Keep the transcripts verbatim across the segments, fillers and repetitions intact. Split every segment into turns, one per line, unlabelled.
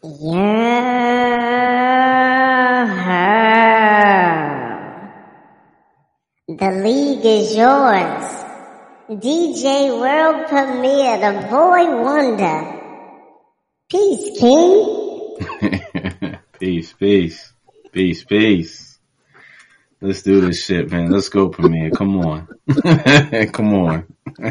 Yeah. The league is yours. D J World Premiere, the boy wonder. Peace, King.
Peace, peace. Peace, peace. Let's do this shit, man. Let's go, Premiere. Come on. Come on.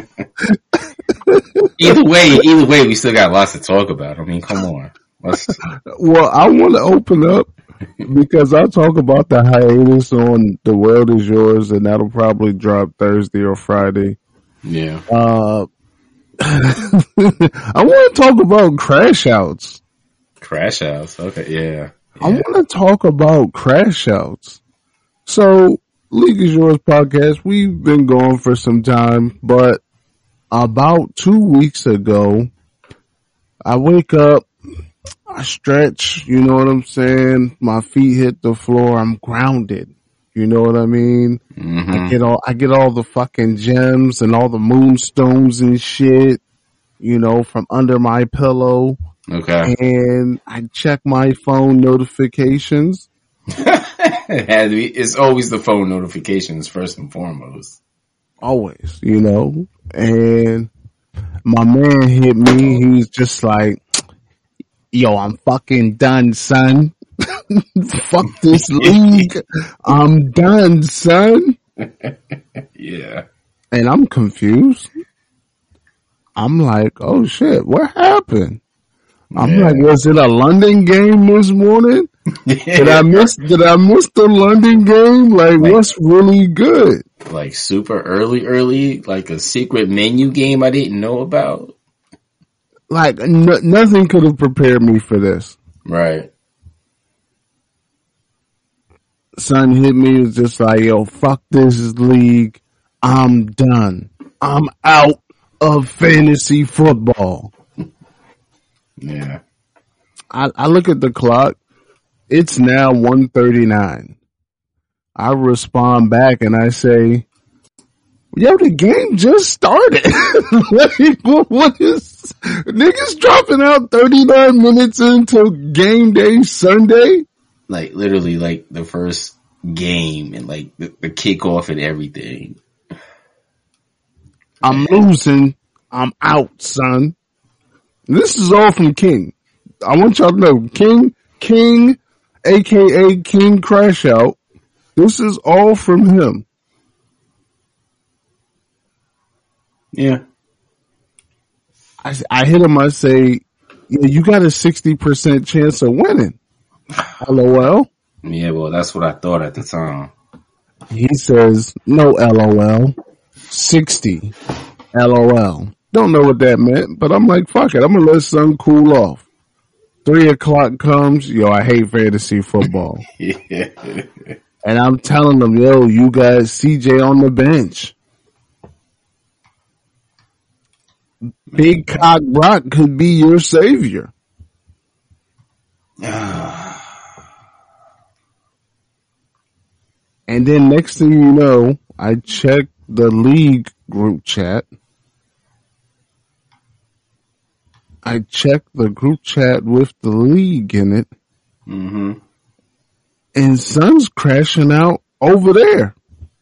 Either way, either way, we still got lots to talk about. I mean, come on. Let's...
Well, I want to open up because I'll talk about the hiatus on The World Is Yours, and that'll probably drop Thursday or Friday.
Yeah.
Uh, I want to talk about crash outs.
Crash outs. Okay. Yeah. yeah.
I want to talk about crash outs. So, League Is Yours podcast, we've been going for some time, but about two weeks ago, I wake up, I stretch, you know what I'm saying? My feet hit the floor, I'm grounded. You know what I mean?
Mm-hmm.
I get all, I get all the fucking gems and all the moonstones and shit, you know, from under my pillow.
Okay.
And I check my phone notifications.
It had to be, it's always the phone notifications first and foremost.
Always, you know. And my man hit me. He's just like, yo, I'm fucking done, son. Fuck this league. I'm done, son.
Yeah.
And I'm confused. I'm like, oh shit, what happened? I'm yeah. like, was it a London game this morning? Did I miss, did I miss the London game? Like, like, what's really good?
Like super early, early, like a secret menu game I didn't know about?
Like, n- nothing could have prepared me for this.
Right.
Son hit me, was just like, yo, fuck this league. I'm done. I'm out of fantasy football.
Yeah.
I, I look at the clock. It's now one thirty-nine. I respond back and I say, yo, the game just started. Like, what, what is, niggas dropping out thirty-nine minutes into game day Sunday?
Like, literally, like, the first game and, like, the, the kickoff and everything.
I'm losing. I'm out, son. This is all from King. I want y'all to know, King, King, a k a. King Crash Out, this is all from him.
Yeah.
I, I hit him, I say, yeah, you got a sixty percent chance of winning. LOL.
Yeah, well, that's what I thought at the time.
He says, no LOL. sixty. LOL. Don't know what that meant, but I'm like, fuck it. I'm going to let sun cool off. Three o'clock comes. Yo, I hate fantasy football.
Yeah.
And I'm telling them, yo, you got C J on the bench. Big Cock Brock could be your savior. And then next thing you know, I check the league group chat. I check the group chat with the league in it.
Mm-hmm.
And Sun's crashing out over there.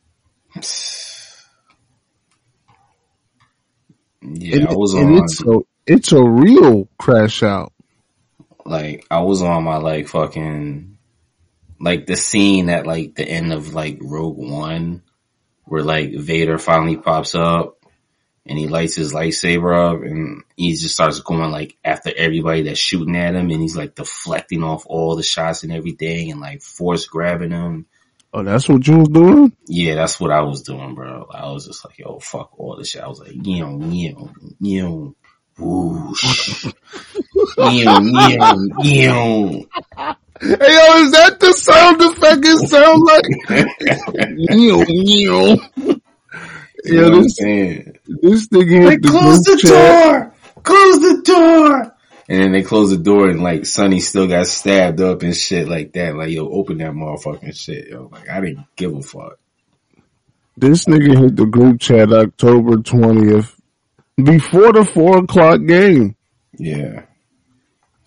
Yeah,
and,
I was
and
on.
It's a, it's a real crash out.
Like, I was on my, like, fucking, like, the scene at, like, the end of, like, Rogue One, where, like, Vader finally pops up, and he lights his lightsaber up, and he just starts going, like, after everybody that's shooting at him, and he's, like, deflecting off all the shots and everything, and, like, force grabbing him.
Oh, that's what you was doing?
Yeah, that's what I was doing, bro. I was just like, yo, fuck all this shit. I was like, yo, yo, yo, whoosh. Yo, yo, yo.
Hey, yo, is that the sound effect it sound like? Yo, yo.
You know
Yo,
what I'm
this,
saying?
this nigga
Like,
the
close the
chat.
door! Close the door! And then they close the door and, like, Sonny still got stabbed up and shit like that. Like, yo, open that motherfucking shit, yo. Like, I didn't give a fuck.
This nigga hit the group chat October twentieth before the four o'clock game.
Yeah.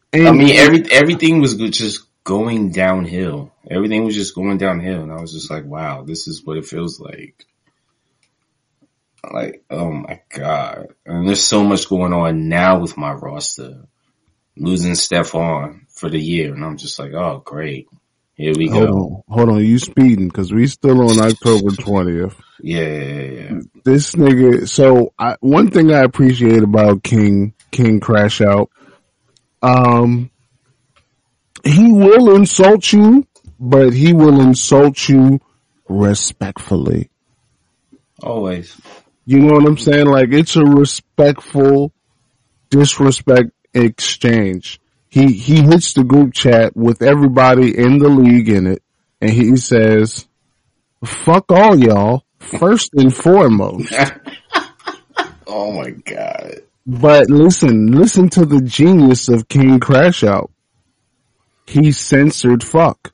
And
I mean, every everything was just going downhill. Everything was just going downhill, and I was just like, "Wow, this is what it feels like." Like, oh my god! And there's so much going on now with my roster. Losing Stephon for the year, and I'm just like, "Oh, great, here we
hold
go."
On, hold on, you speeding because we still on October twentieth.
Yeah, yeah, yeah.
This nigga. So I, one thing I appreciate about King King Crash Out, um, he will insult you, but he will insult you respectfully.
Always.
You know what I'm saying? Like, it's a respectful disrespect exchange. He he hits the group chat with everybody in the league in it, and he says, "Fuck all y'all, first and foremost."
Oh my god.
But listen, listen to the genius of King Crash Out. He censored fuck.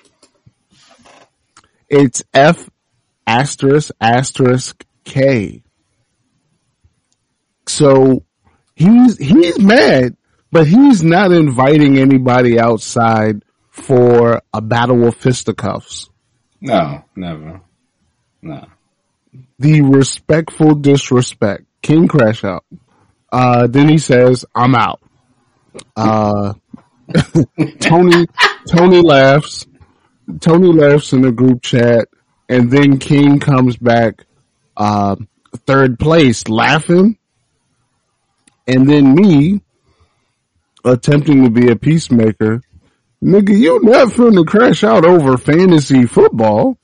It's F asterisk asterisk K. So he's he's mad, but he's not inviting anybody outside for a battle of fisticuffs.
No, never. No.
The respectful disrespect. King Crash Out. Uh, then he says, "I'm out." Uh, Tony, Tony laughs. Tony laughs in the group chat, and then King comes back, uh, third place, laughing. And then me, attempting to be a peacemaker, nigga, you not finna crash out over fantasy football.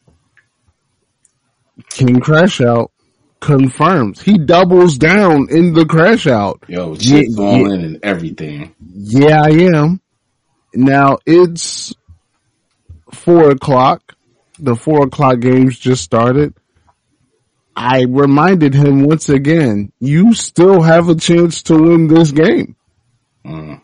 King Crash Out confirms. He doubles down in the crash out.
Yo, shit falling and everything.
Yeah, I am. Now it's four o'clock. The four o'clock games just started. I reminded him once again, you still have a chance to win this game.
Mm.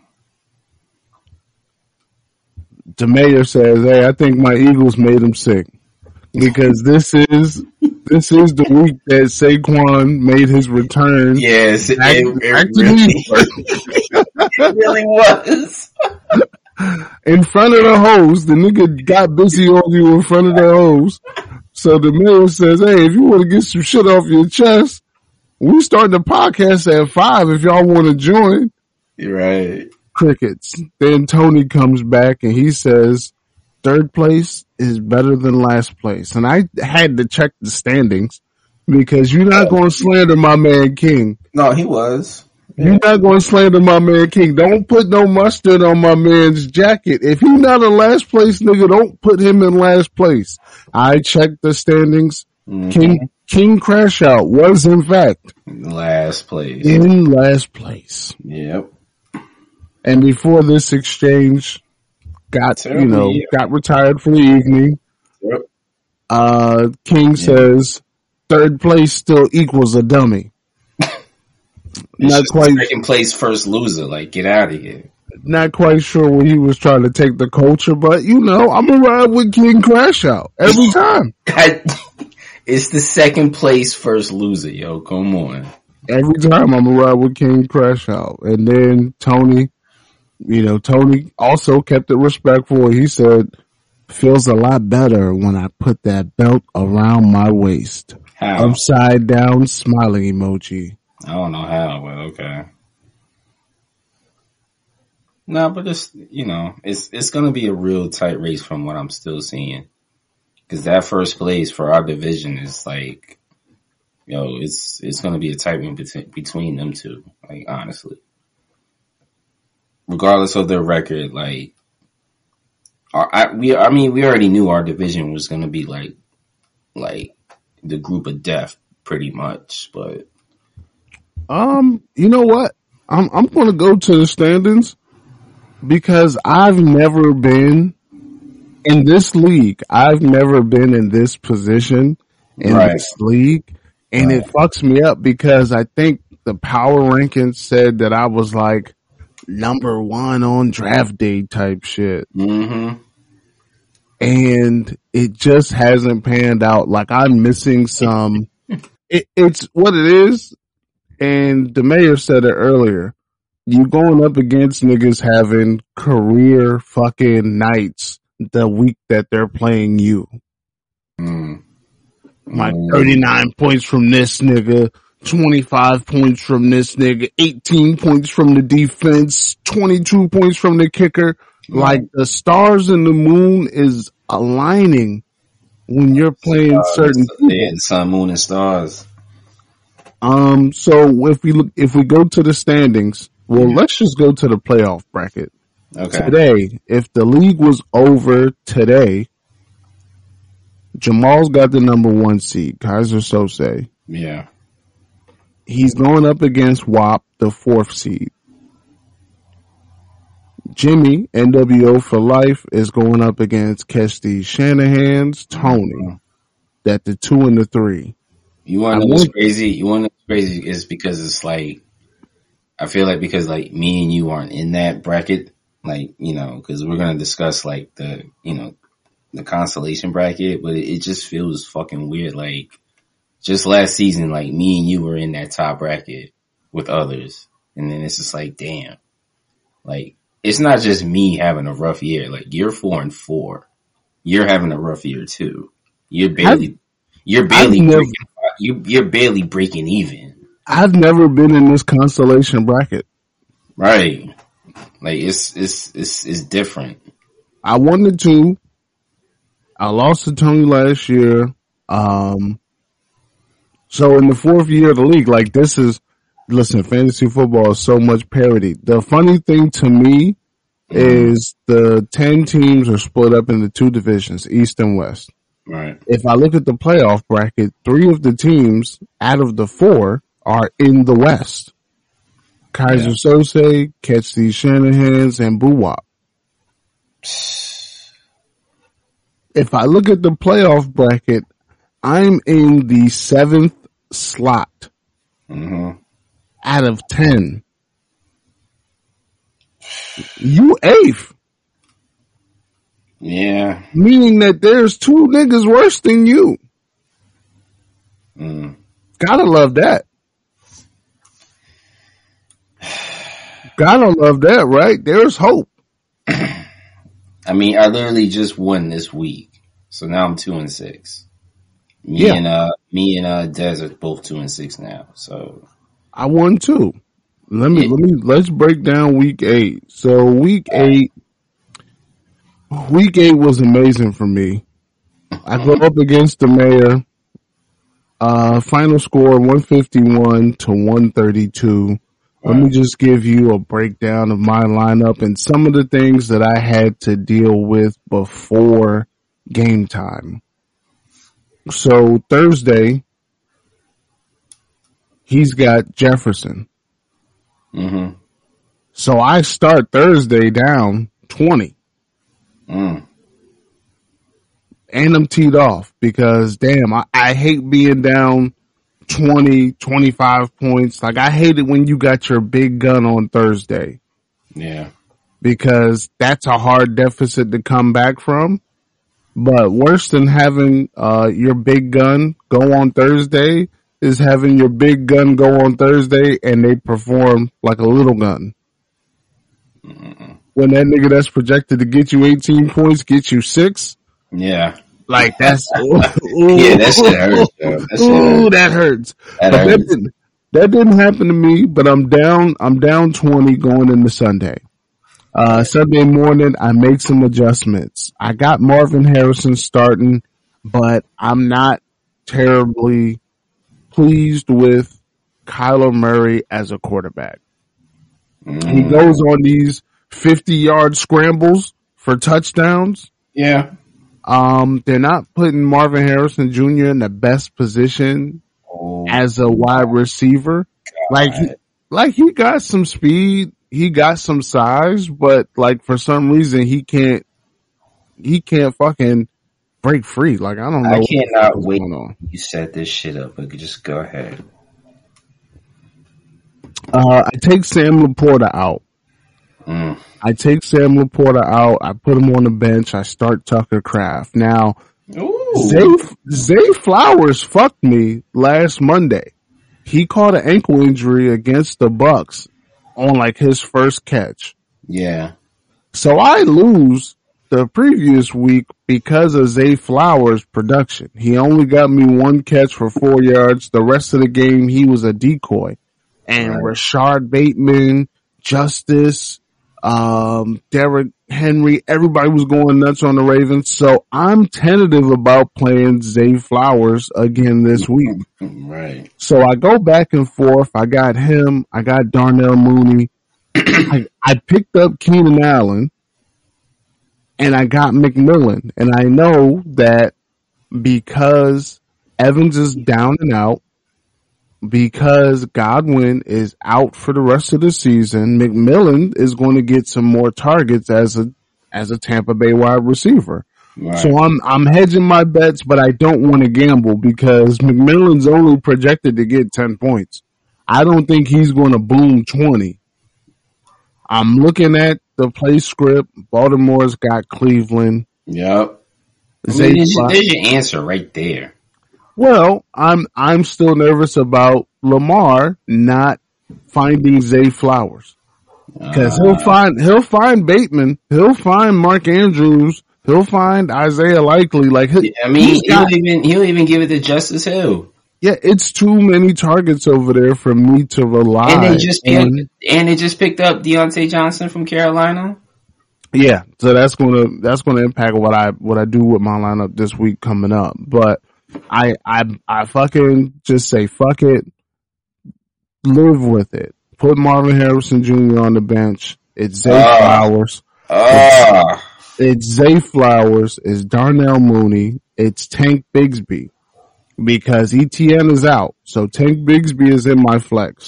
The mayor says, "Hey, I think my Eagles made him sick because this is this is the week that Saquon made his return."
Yes, it,
back,
it,
back
it, really, it really was.
In front of the hose, the nigga got busy on you in front of the hose. So the mayor says, "Hey, if you want to get some shit off your chest, we starting the podcast at five if y'all want to join."
You're right.
Crickets. Then Tony comes back and he says, third place is better than last place. And I had to check the standings because you're not going to slander my man King.
No, he was.
Yeah. You're not going to slander my man King. Don't put no mustard on my man's jacket. If he's not a last place nigga, don't put him in last place. I checked the standings. Mm-hmm. King King Crash Out was in fact
last place.
In last place.
Yep.
And before this exchange got, Terrible, you know, yeah. got retired for the evening,
yep.
uh, King yeah. says third place still equals a dummy.
Not quite second place, first loser. Like, get out of here.
Not quite sure where he was trying to take the culture, but you know, I'm gonna ride with King Crash Out every time.
It's the second place, first loser, yo. Come on.
Every time I'm gonna ride with King Crash Out, and then Tony. You know, Tony also kept it respectful. He said, "Feels a lot better when I put that belt around my waist."
How?
Upside down smiling emoji.
I don't know how, but okay. No, but it's, you know, it's it's going to be a real tight race from what I'm still seeing. Because that first place for our division is like, yo, it's it's going to be a tight one between, between them two, like, honestly. Regardless of their record, like, our, I, we, I mean, we already knew our division was going to be like, like the group of death, pretty much. But,
um, you know what? I'm I'm going to go to the standings because I've never been in this league. I've never been in this position in right. this league, and right. it fucks me up because I think the power rankings said that I was like number one on draft day type shit.
Mm-hmm.
And it just hasn't panned out. Like I'm missing some, it, it's what it is. And the mayor said it earlier. you going up against niggas having career fucking nights the week that they're playing you.
Mm.
Like
Mm.
thirty-nine points from this nigga, twenty-five points from this nigga, eighteen points from the defense, twenty-two points from the kicker.
Mm.
Like the stars and the moon is aligning when you're playing
Uh,
certain people.
yeah, the sun, moon, and stars.
Um, so if we look, if we go to the standings, well,
Yeah.
let's just go to the playoff bracket.
Okay.
Today, if the league was over today, Jamal's got the number one seed, Kaiser Sose.
Yeah.
He's going up against W A P, the fourth seed. Jimmy, N W O for life, is going up against Catch These Shanahan's Tony, that the two and the three.
You want
I
to know what's
want-
crazy? You want to know what's crazy is because it's like, I feel like because like me and you aren't in that bracket, like, you know, because we're going to discuss like the, you know, the consolation bracket, but it, it just feels fucking weird. Like just last season, like me and you were in that top bracket with others. And then it's just like, damn, like it's not just me having a rough year. Like you're four and four. You're having a rough year too. You're barely, you're barely
I've never-
breaking, you, you're barely breaking even.
I've never been in this consolation bracket.
Right. Like it's, it's, it's, it's different.
I won the two. I lost to Tony last year. Um, so in the fourth year of the league, like this is, listen, fantasy football is so much parity. The funny thing to me is the ten teams are split up into two divisions, East and West.
Right.
If I look at the playoff bracket, three of the teams out of the four are in the West. Kaiser
Yeah.
Sose, Catch These Shanahan's, and Boo Wop. If I look at the playoff bracket, I'm in the seventh slot
Mm-hmm.
out of ten. You eighth,
Yeah.
meaning that there's two niggas worse than you.
Mm.
Gotta love that. Gotta love that, right? There's hope.
I mean, I literally just won this week, so now I'm two and six. Me
Yeah.
and uh, me and uh, Dez are both two and six now. So
I won too. Let me,
Yeah.
let me, let's break down week eight. So week eight, week eight was amazing for me. I go up against the mayor. Uh, final score one fifty-one to one thirty-two. Let me just give you a breakdown of my lineup and some of the things that I had to deal with before game time. So Thursday, he's got Jefferson.
Mm-hmm.
So I start Thursday down twenty.
Mm.
And I'm teed off because damn, I, I hate being down twenty, twenty-five points. Like I hate it when you got your big gun on Thursday
Yeah.
because that's a hard deficit to come back from. But worse than having, uh, your big gun go on Thursday is having your big gun go on Thursday and they perform like a little gun.
Mm-mm.
When that nigga that's projected to get you eighteen points gets you six.
Yeah.
Like that's,
Yeah, that shit hurts, yo. That shit
Ooh,
hurts.
that hurts.
That
But that
hurts.
didn't, that didn't happen to me, but I'm down, I'm down twenty going into Sunday. Uh, Sunday morning, I make some adjustments. I got Marvin Harrison starting, but I'm not terribly pleased with Kyler Murray as a quarterback. He
Mm.
goes on these fifty yard scrambles for touchdowns.
Yeah.
Um, they're not putting Marvin Harrison Junior in the best position
Oh,
as a wide receiver. Like, he, like he got some speed, he got some size, but like for some reason he can't, he can't fucking break free. Like I don't know.
I
what
cannot
is
wait.
going on.
You set this shit up, but just go ahead.
Uh, I take Sam Laporta out.
Mm.
I take Sam Laporta out. I put him on the bench. I start Tucker Kraft. Now,
Ooh.
Zay, Zay Flowers fucked me last Monday. He caught an ankle injury against the Bucks on like his first catch.
Yeah.
So I lose the previous week because of Zay Flowers' production. He only got me one catch for four yards. The rest of the game, he was a decoy. And right. Rashard Bateman, Justice, um, Derrick Henry, everybody was going nuts on the Ravens. So I'm tentative about playing Zay Flowers again this week.
Right.
So I go back and forth. I got him. I got Darnell Mooney. I, I picked up Keenan Allen. And I got McMillan. And I know that because Evans is down and out, because Godwin is out for the rest of the season, McMillan is going to get some more targets as a as a Tampa Bay wide receiver. Right. So I'm I'm hedging my bets, but I don't want to gamble because McMillan's only projected to get ten points. I don't think he's going to boom twenty. I'm looking at the play script. Baltimore's got Cleveland.
Yep. I mean, there's, there's your answer right there.
Well, I'm I'm still nervous about Lamar not finding Zay Flowers because uh, he'll find he'll find Bateman, he'll find Mark Andrews, he'll find Isaiah Likely. Like
I mean, got, he'll even he'll even give it to Justice Hill.
Yeah, it's too many targets over there for me to rely.
And they just picked, and, and they just picked up Deontay Johnson from Carolina.
Yeah, so that's gonna that's gonna impact what I what I do with my lineup this week coming up, but. I, I, I fucking just say fuck it. Live with it. Put Marvin Harrison Junior on the bench. It's Zay uh, Flowers.
Uh.
It's, it's Zay Flowers. It's Darnell Mooney. It's Tank Bigsby. Because E T N is out. So Tank Bigsby is in my flex.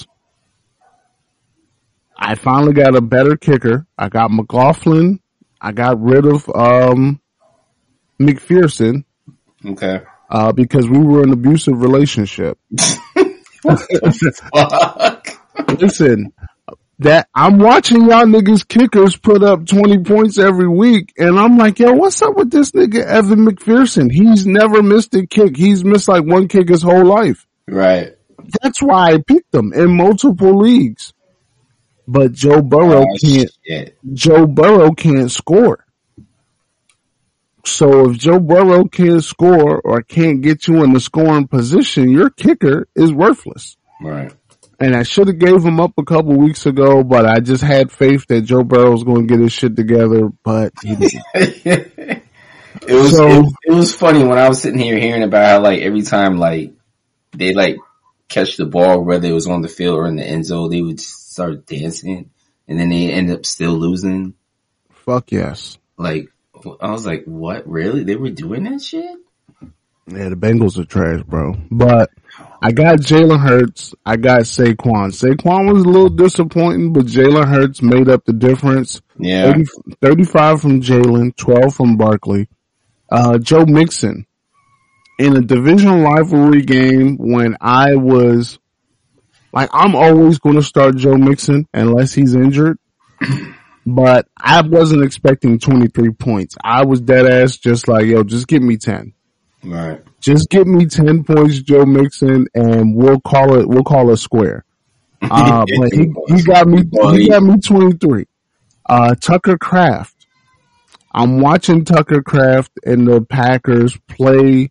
I finally got a better kicker. I got McLaughlin. I got rid of, um, McPherson.
Okay.
Uh, because we were in an abusive relationship. Listen, that I'm watching y'all niggas kickers put up twenty points every week, and I'm like, yo, what's up with this nigga Evan McPherson? He's never missed a kick. He's missed like one kick his whole life.
Right.
That's why I picked him in multiple leagues. But Joe Burrow oh, can't. Shit. Joe Burrow can't score. So if Joe Burrow can't score or can't get you in the scoring position, your kicker is worthless.
Right.
And I should have gave him up a couple weeks ago, but I just had faith that Joe Burrow was going to get his shit together, but he didn't.
it was so, it, it was funny when I was sitting here hearing about how like every time like they like catch the ball, whether it was on the field or in the end zone, they would start dancing, and then they end up still losing.
Fuck yes.
Like. I was like, what? Really? They were doing that shit?
Yeah, the Bengals are trash, bro. But I got Jalen Hurts. I got Saquon. Saquon was a little disappointing, but Jalen Hurts made up the difference.
Yeah.
thirty, thirty-five from Jalen, twelve from Barkley. Uh, Joe Mixon. In a division rivalry game when I was, like, I'm always going to start Joe Mixon unless he's injured. But I wasn't expecting twenty-three points. I was dead ass just like, yo, just give me ten.
Right.
Just give me ten points, Joe Mixon, and we'll call it, we'll call it square. Uh, but he, he got me, he got me twenty-three. Uh, Tucker Kraft. I'm watching Tucker Kraft and the Packers play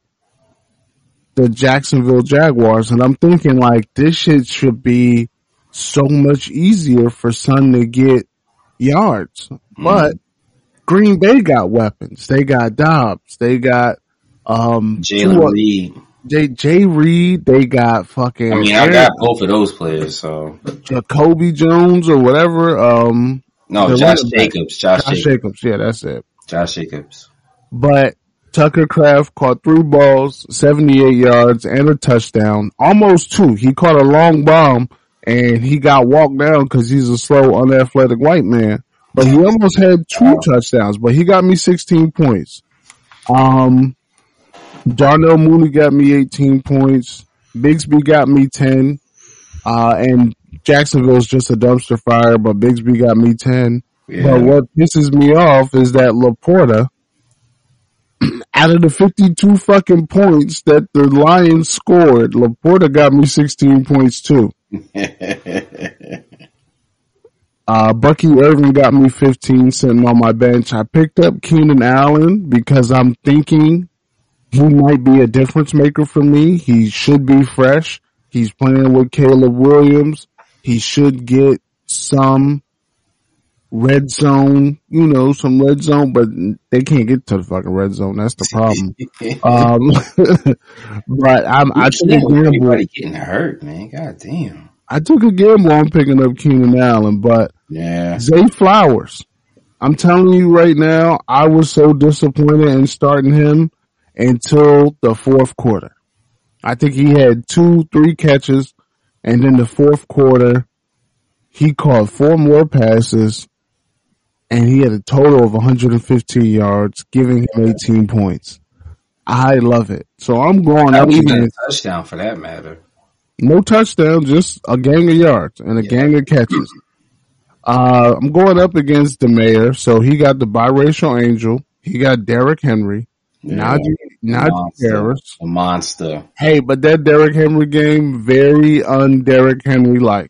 the Jacksonville Jaguars, and I'm thinking like, this shit should be so much easier for Son to get yards, but mm. Green Bay got weapons. They got Dobbs. They got um
Jalen Reed.
Jay, Jay Reed. They got fucking.
I mean, I got both of those players. So
Jacoby Jones or whatever. Um,
no, Josh Jacobs. Josh,
Josh Jacobs. Jacobs. Yeah, that's it.
Josh Jacobs.
But Tucker Kraft caught three balls, seventy-eight yards, and a touchdown. Almost two. He caught a long bomb. And he got walked down because he's a slow, unathletic white man. But he almost had two touchdowns, but he got me sixteen points. Um, Darnell Mooney got me eighteen points. Bigsby got me ten. Uh, and Jacksonville's just a dumpster fire, but Bigsby got me ten. Yeah. But what pisses me off is that Laporta, out of the fifty-two fucking points that the Lions scored, Laporta got me sixteen points too. Uh, Bucky Irvin got me fifteen sitting on my bench. I picked up Keenan Allen because I'm thinking he might be a difference maker for me. He should be fresh. He's playing with Caleb Williams. He should get some red zone, you know, some red zone, but they can't get to the fucking red zone. That's the problem. um, but I'm, I took a gamble.
Everybody getting hurt, man. God damn.
I took a gamble on picking up Keenan Allen, but
yeah,
Zay Flowers. I'm telling you right now, I was so disappointed in starting him until the fourth quarter. I think he had two, three catches, and then the fourth quarter, he caught four more passes, and he had a total of one hundred fifteen yards, giving him eighteen points. I love it. So I'm going
Not
up
even
against
a touchdown for that matter.
no touchdown, just a gang of yards and a yeah. gang of catches. Uh, I'm going up against the mayor, so he got the biracial angel. He got Derrick Henry.
Yeah.
Najee, Najee Harris.
A monster.
Hey, but that Derrick Henry game, very un-Derrick Henry-like.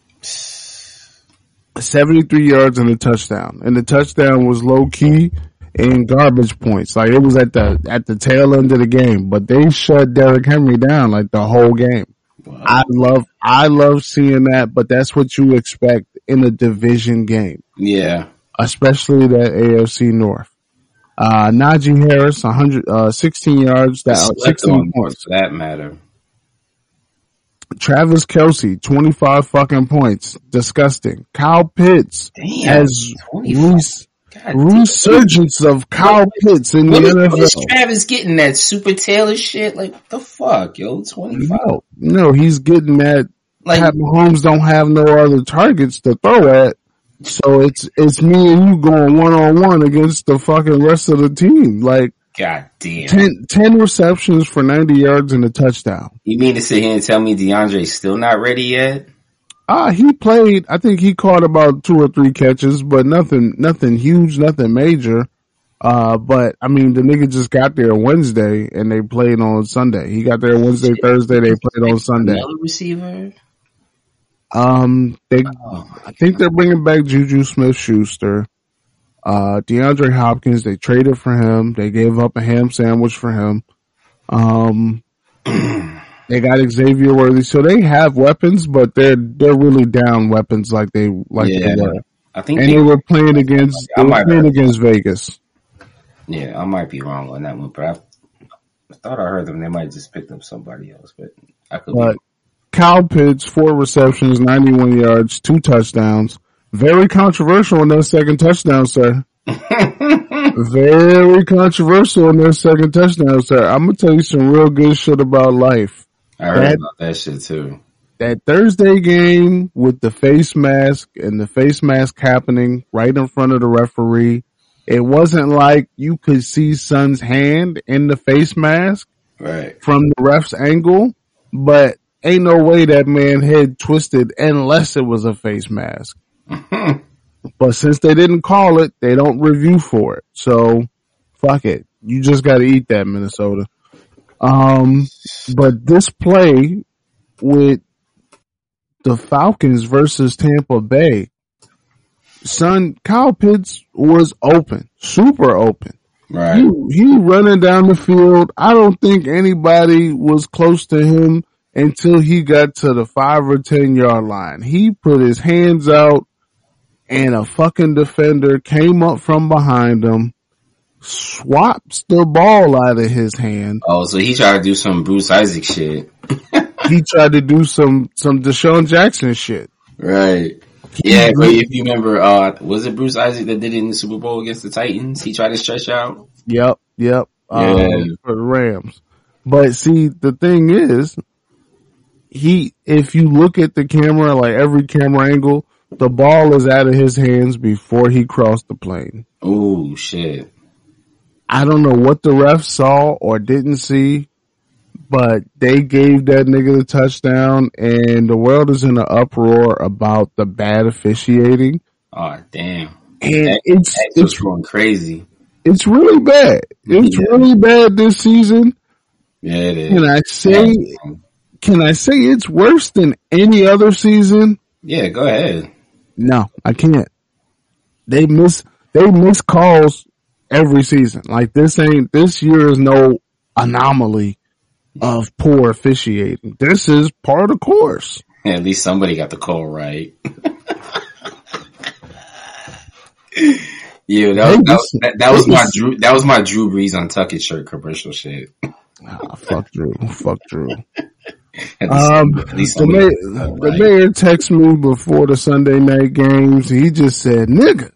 seventy-three yards and a touchdown. And the touchdown was low-key in garbage points. Like, it was at the at the tail end of the game. But they shut Derrick Henry down, like, the whole game. Wow. I love I love seeing that, but that's what you expect in a division game.
Yeah.
Especially that A F C North. Uh, Najee Harris, one hundred, uh, sixteen yards, that, sixteen points.
For that matter.
Travis Kelce, twenty-five fucking points. Disgusting. Kyle Pitts
Damn,
has res- resurgence of Kyle Pitts in
what
the
is,
N F L.
What is Travis getting that Super Taylor shit? Like, what the fuck, yo? twenty-five
No, no, he's getting that.
Like,
Pat Mahomes don't have no other targets to throw at. So it's, it's me and you going one on one against the fucking rest of the team. Like,
God damn.
ten, ten receptions for ninety yards and a touchdown.
You mean to sit here and tell me DeAndre's still not ready yet?
Ah, uh, he played, I think he caught about two or three catches, but nothing, nothing huge, nothing major. Uh, but I mean, the nigga just got there Wednesday and they played on Sunday. He got there Wednesday, Thursday, they played on Sunday.
Another receiver?
Um, they,
oh
I think they're bringing back Juju Smith-Schuster. Uh, DeAndre Hopkins, they traded for him. They gave up a ham sandwich for him. Um, they got Xavier Worthy. So they have weapons, but they're, they're really down weapons like they, like
yeah,
they were.
I think
and they, they were playing against, they were playing against Vegas.
Yeah, I might be wrong on that one, but I, I thought I heard them. They might just picked up somebody else, but I could
but
be.
Kyle Pitts, four receptions, ninety-one yards, two touchdowns. Very controversial in that second touchdown, sir. Very controversial in that second touchdown, sir. I'm gonna tell you some real good shit about life.
I heard that, about that shit too.
That Thursday game with the face mask and the face mask happening right in front of the referee. It wasn't like you could see Son's hand in the face mask
right
from the ref's angle, but ain't no way that man head twisted unless it was a face mask. But since they didn't call it, they don't review for it. So fuck it. You just gotta eat that, Minnesota. Um, but this play with the Falcons versus Tampa Bay, son, Kyle Pitts was open, super open.
Right.
He, he running down the field. I don't think anybody was close to him until he got to the five or ten yard line. He put his hands out and a fucking defender came up from behind him, swaps the ball out of his hand.
Oh, so he tried to do some Bruce Isaac shit.
He tried to do some, some Deshaun Jackson shit.
Right. Yeah, but if you remember, uh, was it Bruce Isaac that did it in the Super Bowl against the Titans? He tried to stretch out.
Yep, yep.
Yeah.
Um, for the Rams. But see, the thing is, he, if you look at the camera, like every camera angle, the ball is out of his hands before he crossed the plane.
Oh, shit.
I don't know what the ref saw or didn't see, but they gave that nigga the touchdown, and the world is in an uproar about the bad officiating.
Oh, damn.
And
that,
it's,
that's
it's
going crazy.
It's really bad. It's yeah. really bad this season.
Yeah, it is.
Can I say, yeah. can I say it's worse than any other season?
Yeah, go ahead.
No, I can't. They miss they miss calls every season. Like this ain't this year is no anomaly of poor officiating. This is part of the course.
Yeah, at least somebody got the call right. Yeah, that,
Hey,
that,
this-
that, that was
this
my
is-
Drew. That was my Drew Brees Untucked shirt commercial shit.
Ah, fuck Drew. Fuck Drew.
At least,
Um,
at least
the,
somebody
mayor,
got the call
the
right.
mayor texted me before the Sunday night games. He just said, nigga.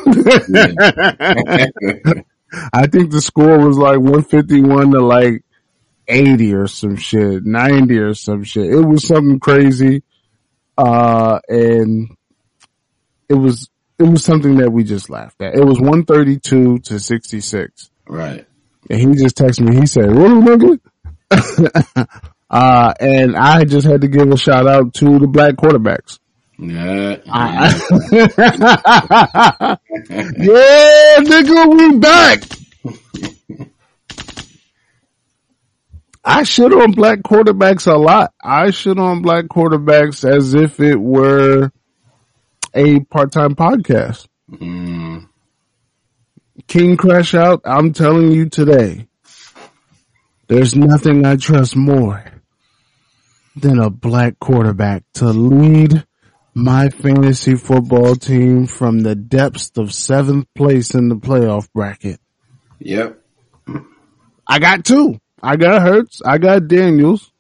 I think the score was like one fifty-one to like eighty or some shit, ninety or some shit. It was something crazy. Uh, and it was, it was something that we just laughed at. It was one thirty-two to sixty-six.
Right.
And he just texted me. He said, really, nigga? uh, and I just had to give a shout out to the black quarterbacks.
Yeah.
I, yeah, nigga, we back. I shit on black quarterbacks a lot. I shit on black quarterbacks as if it were a part-time podcast.
Mm.
King Crash Out, I'm telling you today, there's nothing I trust more than a black quarterback to lead my fantasy football team from the depths of seventh place in the playoff bracket.
Yep.
I got two. I got Hurts. I got Daniels.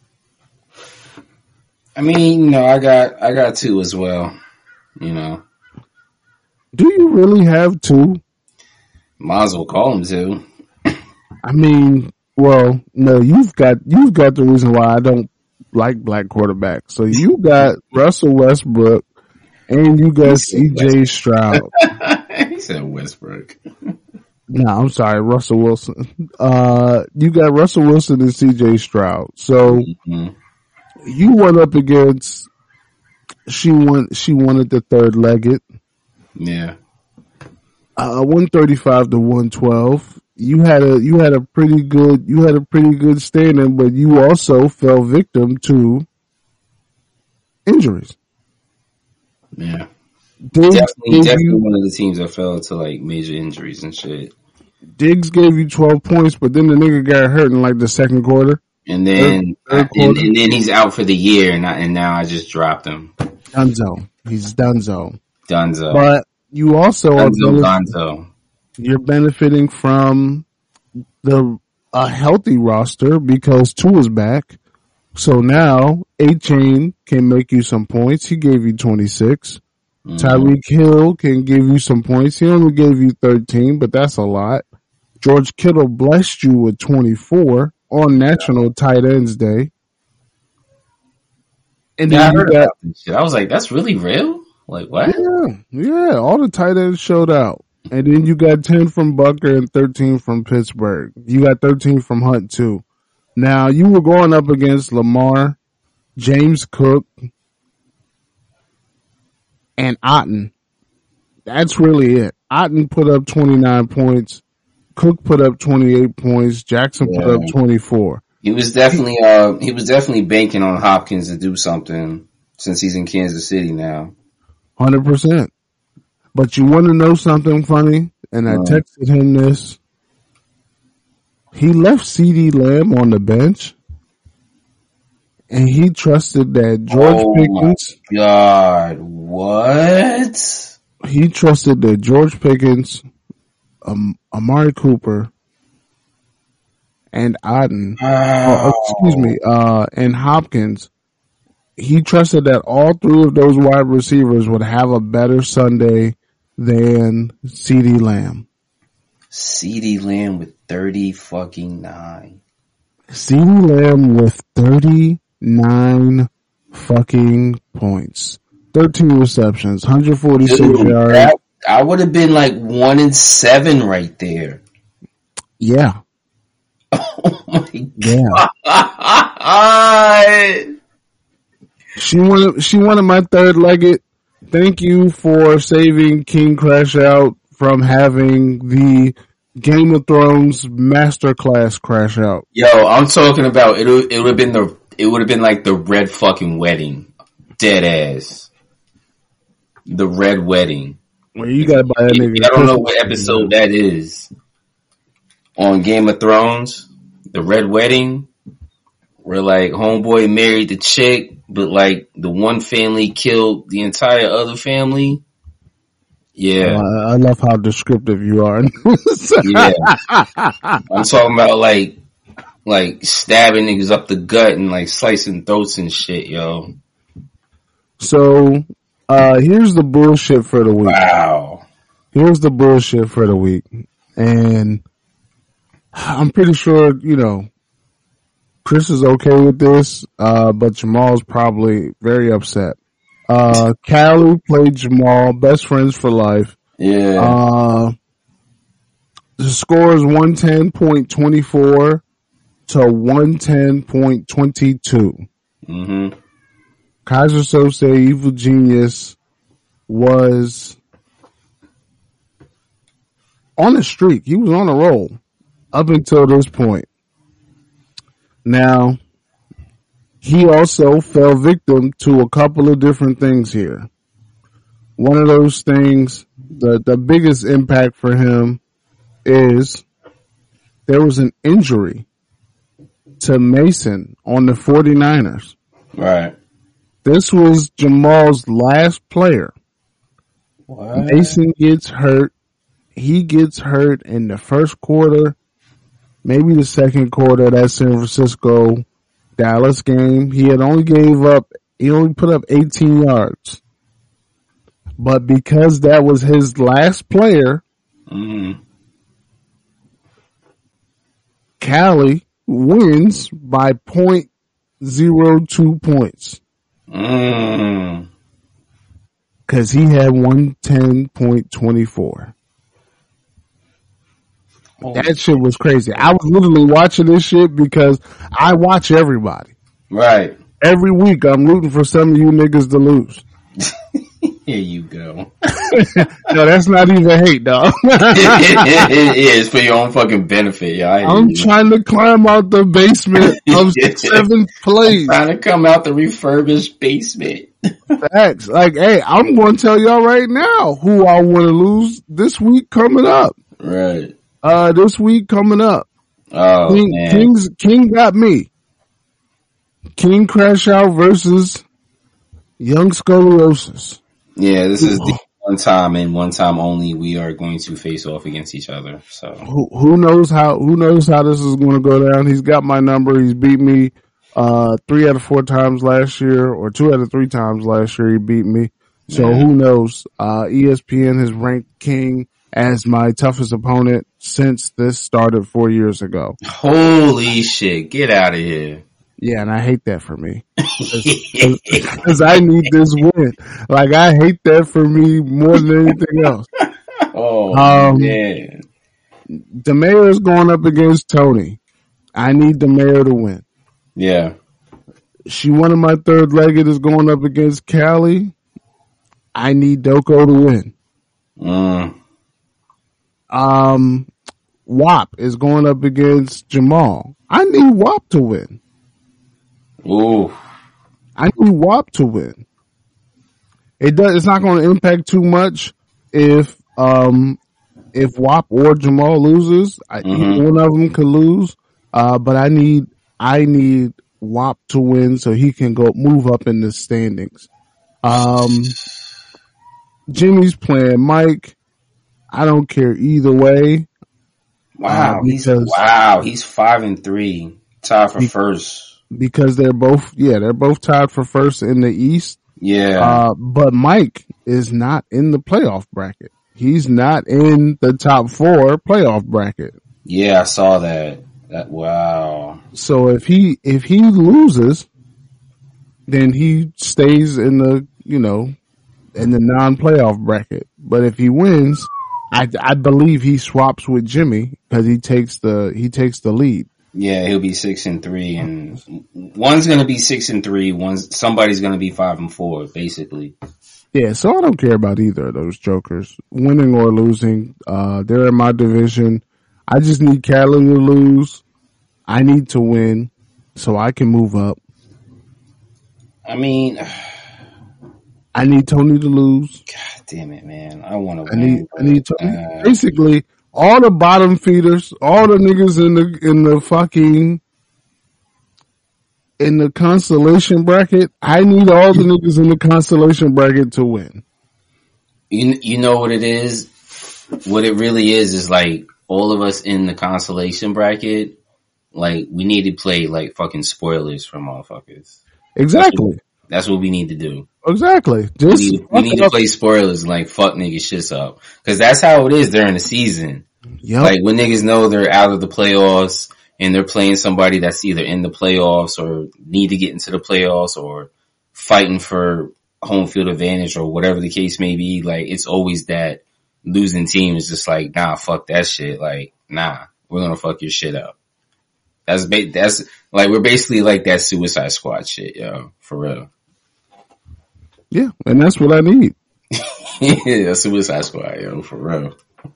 I mean, you know, I got I got two as well. You know,
Do you really have two?
might as well call them two.
I mean, well, no, you've got you've got the reason why I don't like black quarterbacks. So you got Russell Westbrook and you got C J Stroud.
He said Westbrook.
No, I'm sorry, Russell Wilson. Uh, you got Russell Wilson and C J Stroud. So
Mm-hmm.
you went up against. She won. She wanted the third legged.
Yeah.
Uh, one thirty-five to one twelve. You had a you had a pretty good you had a pretty good standing, but you also fell victim to injuries.
Yeah.
Diggs
Definitely,
gave
definitely
you
one of the teams that fell to like major injuries and shit.
Diggs gave you twelve points, but then the nigga got hurt in like the second quarter.
And then,
Third- third
I- and,
quarter.
and then he's out for the year, and, I, and now I just dropped him.
Dunzo, he's Dunzo.
Dunzo.
But you also are
Dunzo,
benef-
Gonzo.
you're benefiting from the a healthy roster because two is back. So now A-Chain can make you some points. He gave you twenty-six.
Mhm.
Tyreek Hill can give you some points. He only gave you thirteen, but that's a lot. George Kittle blessed you with twenty-four on National Tight Ends Day. And
Yeah, I
then you
heard
got,
about this shit. I was like, that's really real? Like, what?
yeah, yeah, all the tight ends showed out. And then you got ten from Bucker and thirteen from Pittsburgh. You got thirteen from Hunt too. Now you were going up against Lamar, James Cook, and Otten. That's really it. Otten put up twenty-nine points. Cook put up twenty-eight points. Jackson put
Yeah.
up twenty-four.
He was definitely, uh, he was definitely banking on Hopkins to do something since he's in Kansas City now.
one hundred percent. But you want to know something funny? And I
Uh.
texted him this. He left CeeDee Lamb on the bench. And he trusted that George
Oh
Pickens,
God, what?
he trusted that George Pickens, um, Amari Cooper, and Otten,
Oh,
uh, excuse me, uh, and Hopkins, he trusted that all three of those wide receivers would have a better Sunday than CeeDee Lamb.
CeeDee Lamb with thirty fucking nine.
CeeDee Lamb with thirty-nine fucking points. thirteen receptions, one hundred forty-six
Dude,
yards.
that, I would have been like one and seven right there.
Yeah,
Oh my
yeah.
God.
She wanted, she wanted my third legged. Thank you for saving King Crash Out from having the Game of Thrones masterclass crash out.
Yo, I'm talking about it. It would have been the. It would have been like the red fucking wedding, dead ass. The Red Wedding.
Well, you gotta buy that nigga.
I don't know what episode that is on Game of Thrones. The Red Wedding, where like homeboy married the chick, but like the one family killed the entire other family. Yeah,
uh, I love how descriptive you are.
Yeah, I'm talking about like like stabbing niggas up the gut and like slicing throats and shit, yo.
So uh here's the bullshit for the week.
Wow.
Here's the bullshit for the week, and I'm pretty sure you know Chris is okay with this, uh, but Jamal's probably very upset. Uh, Callie played Jamal, best friends for life.
Yeah.
Uh, the score is one ten point two four to one ten point two two.
Mm-hmm.
Kaiser Sose, Evil Genius, was on a streak. He was on a roll up until this point. Now, he also fell victim to a couple of different things here. One of those things, the, the biggest impact for him is there was an injury to Mason on the 49ers.
Right.
This was Jamal's last player.
What?
Mason gets hurt. He gets hurt in the first quarter, maybe the second quarter of that San Francisco Dallas game. He had only gave up, he only put up eighteen yards. But because that was his last player,
mm-hmm.
Cali wins by point zero two points.
Mm.
Cause he had one ten point two four. Oh. That shit was crazy. I was literally watching this shit because I watch everybody.
Right.
Every week I'm rooting for some of you niggas to lose.
Here you go.
No, that's not even hate, dog.
it, it is for your own fucking benefit, yo.
I'm you. trying to climb out the basement of seventh place.
I'm trying to come out the refurbished basement.
Facts. Like, hey, I'm going to tell y'all right now who I want to lose this week coming up.
Right.
Uh, this week coming up.
Oh,
King,
man.
King's, King got me. King Crash Out versus Young Scoliosis.
Yeah, this is the one time and one time only we are going to face off against each other. So
who, who knows how who knows how this is going to go down? He's got my number. He's beat me uh three out of four times last year, or two out of three times last year. He beat me. So yeah. Who knows? Uh, E S P N has ranked King as my toughest opponent since this started four years ago.
Holy shit! Get out of here.
Yeah, and I hate that for me. Because I need this win. Like, I hate that for me more than anything else.
Oh,
um,
man.
The mayor is going up against Tony. I need the mayor to win.
Yeah.
She, one of my third legged, is going up against Callie. I need Doko to win.
Mm.
Um, W A P is going up against Jamal. I need W A P to win.
Ooh.
I need W A P to win. It does. It's not going to impact too much if um if W A P or Jamal loses. I, mm-hmm. One of them could lose. Uh, but I need I need W A P to win so he can go move up in the standings. Um, Jimmy's playing Mike. I don't care either way.
Wow, uh, he's wow, he's five and three, tied for he, first.
Because they're both, yeah, they're both tied for first in the East.
Yeah.
Uh, but Mike is not in the playoff bracket. He's not in the top four playoff bracket.
Yeah, I saw that. That wow.
So if he, if he loses, then he stays in the, you know, in the non-playoff bracket. But if he wins, I, I believe he swaps with Jimmy because he takes the, he takes the lead.
Yeah, he'll be six and three, and one's gonna be six and three. One's somebody's gonna be five and four, basically.
Yeah, so I don't care about either of those jokers, winning or losing. Uh, they're in my division. I just need Callie to lose. I need to win so I can move up.
I mean,
I need Tony to lose.
God damn it, man! I want to
I
win.
need. I need Tony.
Uh,
Basically, all the bottom feeders, all the niggas in the in the fucking in the constellation bracket. I need all the niggas in the constellation bracket to win.
You you know what it is? What it really is is like all of us in the constellation bracket. Like we need to play like fucking spoilers for motherfuckers.
Exactly.
That's what, that's what we need to do.
Exactly. Just
we need, we need to play spoilers and like fuck niggas shits up. Cause that's how it is during the season.
Yep.
Like when niggas know they're out of the playoffs and they're playing somebody that's either in the playoffs or need to get into the playoffs or fighting for home field advantage or whatever the case may be. Like it's always that losing team is just like, nah, fuck that shit. Like, nah, we're gonna fuck your shit up. That's ba- that's like, we're basically like that Suicide Squad shit, yo, for real.
Yeah, and that's what I need.
Yeah, Suicide Squad, yo, for real.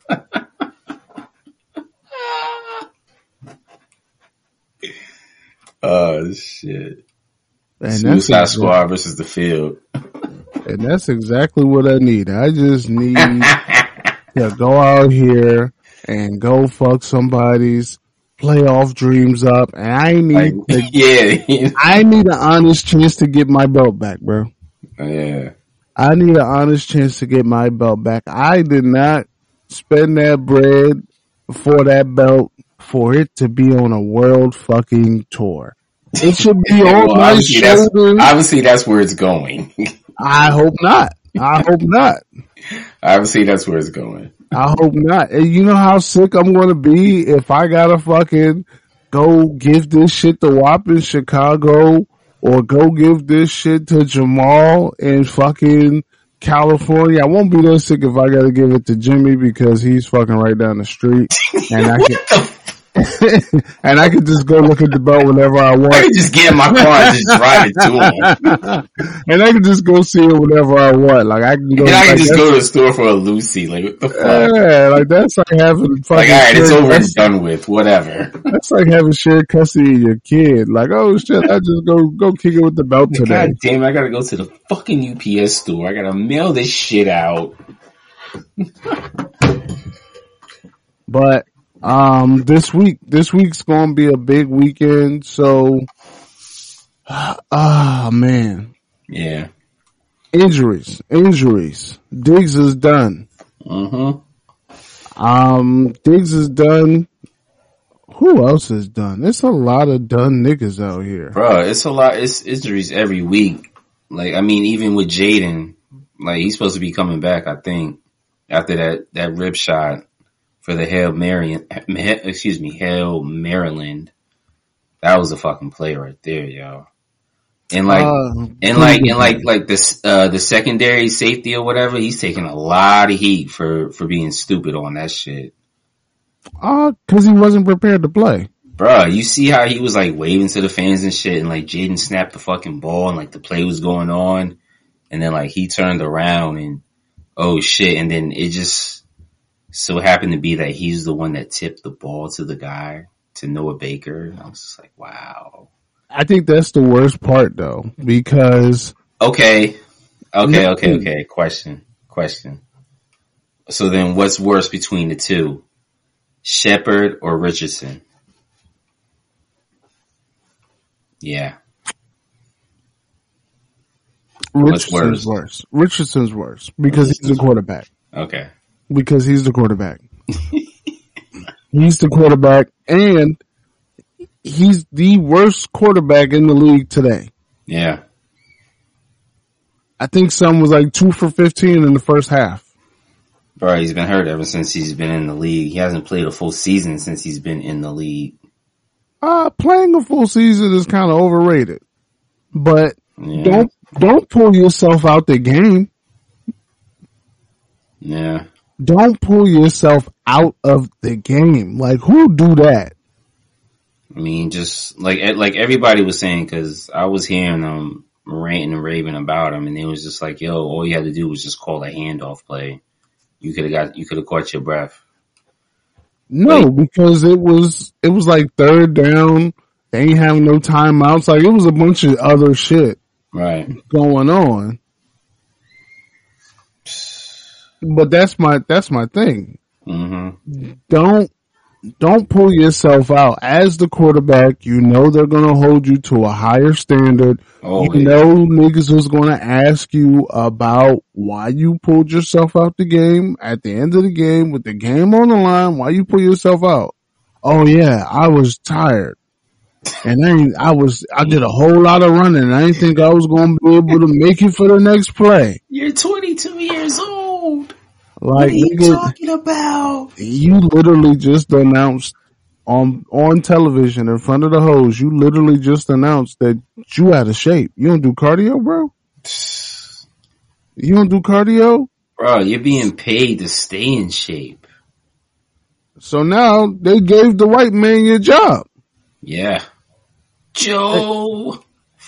Oh shit!
And
Suicide Squad versus the Field,
and that's exactly what I need. I just need to go out here and go fuck somebody's playoff dreams up, and I need
like,
to,
yeah,
I need an honest chance to get my belt back, bro.
Yeah,
I need an honest chance to get my belt back. I did not spend that bread for that belt for it to be on a world fucking tour. It should be on
well,
my
obviously
shoulders.
That's, obviously, that's where it's going.
I hope not. I hope not.
Obviously, that's where it's going.
I hope not. And you know how sick I'm going to be if I gotta fucking go give this shit to W A P in Chicago or go give this shit to Jamal in fucking California. I won't be that sick if I gotta give it to Jimmy because he's fucking right down the street and I can, and I can just go look at the belt whenever I want.
I can just get in my car and just drive it to him.
And I can just go see it whenever I want. Like I can go.
And I can
like,
just go to the store for a Lucy. Like what the fuck?
Yeah, like that's like having fucking.
Like alright, it's over and
custody.
done with. Whatever.
That's like having shared custody of your kid. Like oh shit, I just go go kick it with the belt today.
God damn it, I gotta go to the fucking U P S store. I gotta mail this shit out.
But um, this week, this week's gonna be a big weekend. So, ah oh, man,
Yeah.
injuries, injuries. Diggs is done.
Mm-hmm.
Um, Diggs is done. Who else is done? There's a lot of done niggas out here.
Bro, it's a lot. It's injuries every week. Like, I mean, even with Jaden, like, he's supposed to be coming back, I think, after that, that rib shot for the Hail Mary, excuse me, Hail Maryland. That was a fucking play right there, yo. And like,
Uh,
and like, and like, like this, uh, the secondary safety or whatever, he's taking a lot of heat for, for being stupid on that shit.
Uh, cause he wasn't prepared to play.
Bruh, you see how he was like waving to the fans and shit and like Jaden snapped the fucking ball and like the play was going on and then like he turned around and oh shit and then it just so happened to be that he's the one that tipped the ball to the guy, to Noah Baker. And I was just like, wow.
I think that's the worst part though, because
Okay. Okay, okay, okay. Question. Question. So then what's worse between the two? Shepard or Richardson? Yeah. What's
Richardson's
worse?
worse. Richardson's worse because he's the quarterback.
Okay.
Because he's the quarterback. He's the quarterback and he's the worst quarterback in the league today.
Yeah.
I think some was like two for fifteen in the first half.
Bro, he's been hurt ever since he's been in the league. He hasn't played a full season since he's been in the league.
Uh, playing a full season is kind of overrated, but
Yeah.
don't, don't pull yourself out the game.
Yeah.
Don't pull yourself out of the game. Like who do that?
I mean, just like, like everybody was saying, cause I was hearing them ranting and raving about him and it was just like, yo, all you had to do was just call a handoff play. You could have got, you could have caught your breath.
No,
Wait.
because it was, it was like third down. They ain't having no timeouts. Like it was a bunch of other shit
Right.
going on. but that's my that's my thing.
Mm-hmm.
Don't don't pull yourself out as the quarterback. You know they're gonna hold you to a higher standard.
Always.
You know niggas was gonna ask you about why you pulled yourself out the game at the end of the game with the game on the line. Why you pull yourself out? Oh yeah, I was tired. And I ain't, I was, I did a whole lot of running. And I didn't think I was going to be able to make it for the next play.
You're twenty-two years old.
Like,
what are you
nigga,
talking about?
You literally just announced on on television in front of the hoes. You literally just announced that you out of shape. You don't do cardio, bro. You don't do cardio,
bro. You're being paid to stay in shape.
So now they gave the white man your job.
Yeah. Joe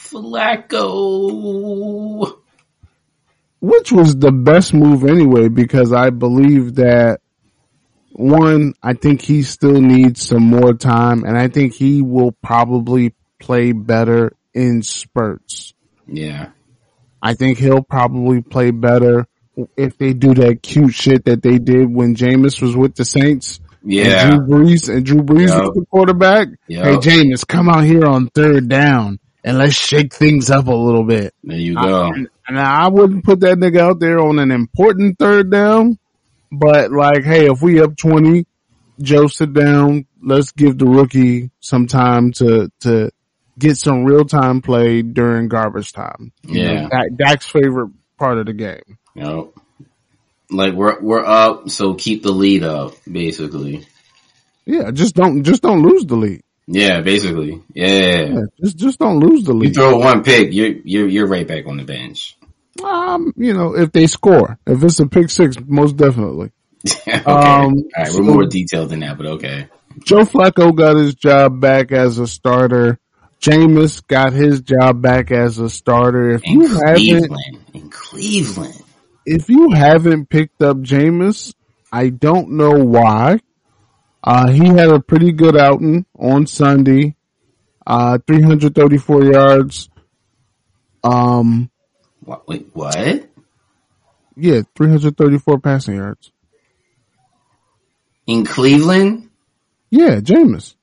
Flacco.
Which was the best move anyway, because I believe that, one, I think he still needs some more time, and I think he will probably play better in spurts.
Yeah.
I think he'll probably play better if they do that cute shit that they did when Jameis was with the Saints.
Yeah.
And Drew Brees, and Drew Brees
yep.
was the quarterback.
Yep.
Hey, Jameis, come out here on third down and let's shake things up a little bit.
There you go.
I, and, and I wouldn't put that nigga out there on an important third down, but like, hey, if we up twenty, Joe, sit down. Let's give the rookie some time to, to get some real time play during garbage time. You
yeah.
know, Dak, Dak's favorite part of the game.
Yep. Like we're we're up, so keep the lead up, basically.
Yeah, just don't just don't lose the lead.
Yeah, basically. Yeah. yeah
just just don't lose the lead.
You throw one pick, you're you're you're right back on the bench.
Um, you know, if they score, if it's a pick six, most definitely.
okay.
Um,
All right,
so
we're more detailed than that, but okay.
Joe Flacco got his job back as a starter. Jameis got his job back as a starter. If
in
you
Cleveland,
haven't,
in Cleveland.
If you haven't picked up Jameis, I don't know why. Uh, he had a pretty good outing on Sunday. Uh, three hundred thirty-four yards. Um,
what, wait, what?
Yeah, three hundred thirty-four passing yards.
In Cleveland?
Yeah, Jameis.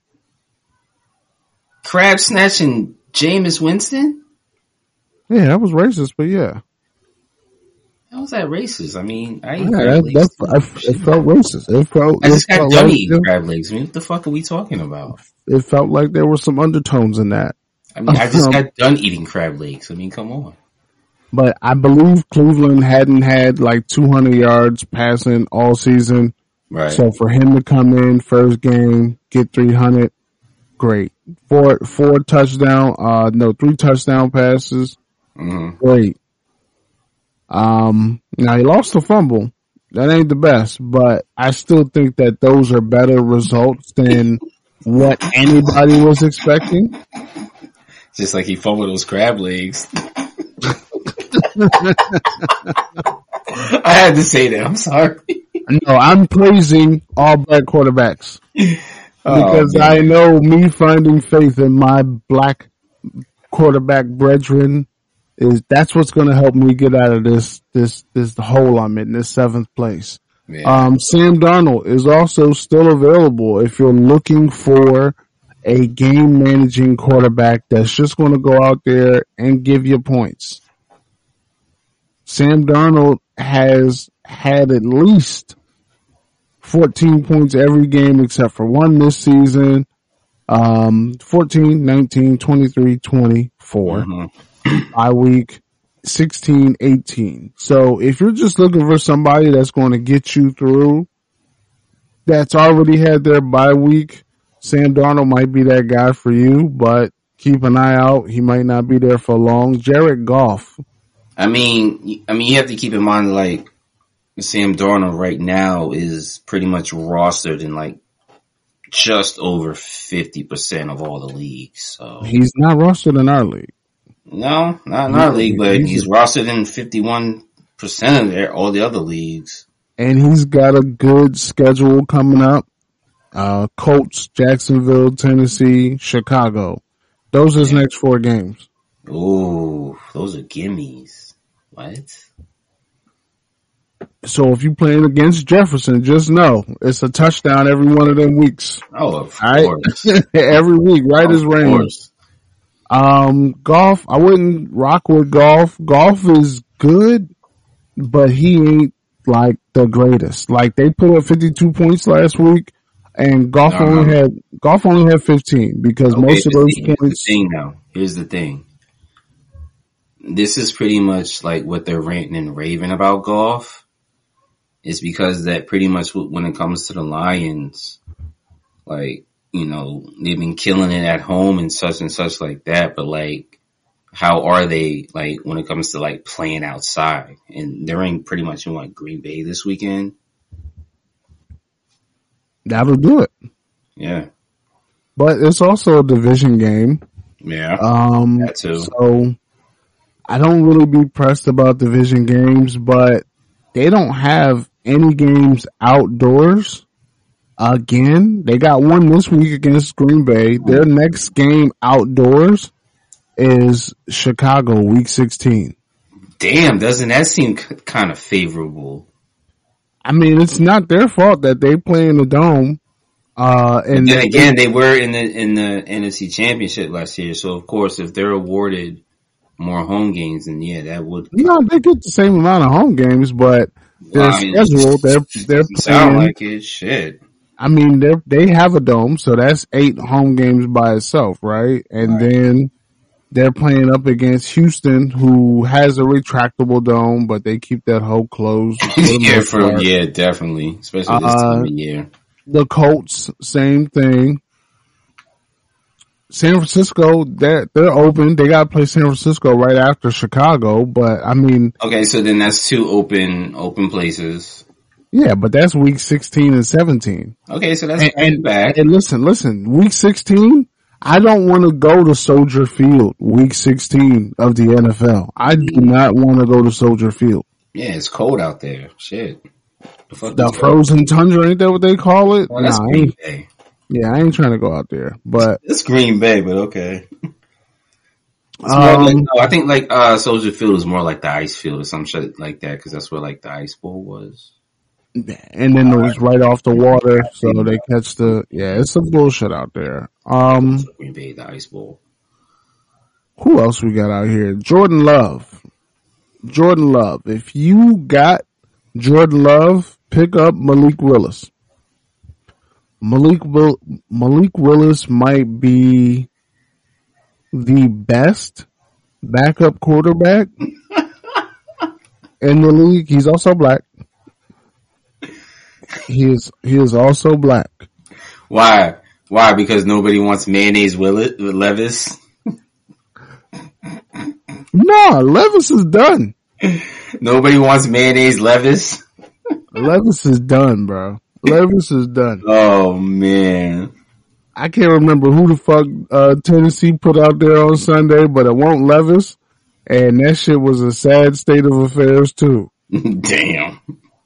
Crab snatching Jameis Winston?
Yeah, that was racist, but yeah.
How was that racist? I mean, I
eat yeah, crab that, legs. That, I, it felt racist. It felt.
I just
it
got
felt
done
like,
eating crab legs. I mean, what the fuck are we talking about?
It felt like there were some undertones in that.
I mean, I just got done eating crab legs. I mean, come on.
But I believe Cleveland hadn't had like two hundred yards passing all season.
Right.
So for him to come in first game, get three hundred, great. Four, four touchdown, uh, no, three touchdown passes.
Mm-hmm.
Great. Um, now he lost the fumble. That ain't the best, but I still think that those are better results than what anybody was expecting.
Just like he fumbled those crab legs. I had to say that. I'm sorry.
No, I'm praising all black quarterbacks because
oh,
I know me finding faith in my black quarterback brethren is that's what's going to help me get out of this this this hole I'm in, this seventh place. Yeah. Um, Sam Darnold is also still available if you're looking for a game managing quarterback that's just going to go out there and give you points. Sam Darnold has had at least fourteen points every game except for one this season. Um, fourteen, nineteen, twenty-three, twenty-four. Mm-hmm. Bye week sixteen, eighteen. So if you're just looking for somebody that's going to get you through, that's already had their bye week, Sam Darnold might be that guy for you, but keep an eye out. He might not be there for long. Jared Goff.
I mean, I mean, you have to keep in mind, like, Sam Darnold right now is pretty much rostered in like just over fifty percent of all the leagues. So
he's not rostered in our league.
No, not in our league, but he's, he's rostered in fifty-one percent of their, all the other leagues.
And he's got a good schedule coming up. Uh, Colts, Jacksonville, Tennessee, Chicago. Those are his yeah. next four games.
Ooh, those are gimmies. What?
So if you playing against Jefferson, just know it's a touchdown every one of them weeks.
Oh, of
All right?
course.
Every week, right as rain.
Course.
Um, Goff, I wouldn't rock with Goff. Goff is good, but he ain't like the greatest. Like they put up fifty-two points last week, and Goff
No,
only
no.
had Goff only had fifteen because
Okay,
most of
but
those
see, here's
points.
the thing now. Here's the thing. This is pretty much like what they're ranting and raving about Goff. It's because that pretty much when it comes to the Lions, like, you know, they've been killing it at home and such and such like that. But like, how are they like when it comes to like playing outside? And they're in pretty much in what, Green Bay this weekend.
That'll do it.
Yeah.
But it's also a division game.
Yeah.
Um,
That too.
so I don't really be pressed about division games, but they don't have any games outdoors. Again, they got one this week against Green Bay. Their next game outdoors is Chicago, week sixteen.
Damn, doesn't that seem c- kind of favorable?
I mean, it's not their fault that they play in the dome. Uh, and
then again, they were in the in the N F C Championship last year, so of course, if they're awarded more home games, then yeah, that would.
You know, they get the same amount of home games, but their
I mean,
schedule, they're they're
doesn't sound
playing.
like it. Shit.
I mean, they they have a dome, so that's eight home games by itself, right? And
Right.
then they're playing up against Houston, who has a retractable dome, but they keep that hole closed. for the
yeah,
most
for
part.
yeah, definitely, especially this
Uh,
time of year.
The Colts, same thing. San Francisco, they're they're open. They got to play San Francisco right after Chicago, but I mean,
Okay, so then that's two open open places.
yeah, but that's week sixteen and seventeen.
Okay, so that's
And, and,
back.
and listen, listen, week sixteen, I don't want to go to Soldier Field week sixteen of the N F L. I do not want to go to Soldier Field.
Yeah, it's cold out there. Shit. The, fuck
The
is that?
frozen tundra, ain't that what they call it?
Oh, that's
Nah, I
Green
ain't,
Bay.
yeah, I ain't trying to go out there. But
It's Green Bay, but okay. It's more
um,
like, no, I think like uh Soldier Field is more like the ice field or some shit like that because that's where like the ice bowl was.
and then it was right off the water, so they catch the yeah. It's some bullshit out there. Um,
Green Bay, the ice bowl.
who else we got out here? Jordan Love. Jordan Love. If you got Jordan Love, pick up Malik Willis. Malik Will- Malik Willis might be the best backup quarterback in the league. He's also black. He is he is also black.
Why? Why? Because nobody wants mayonnaise Willet Levis.
No, Levis is done.
Nobody wants mayonnaise Levis.
Levis is done, bro. Levis is done.
Oh man.
I can't remember who the fuck uh, Tennessee put out there on Sunday, but it won't Levis, and that shit was a sad state of affairs too.
Damn.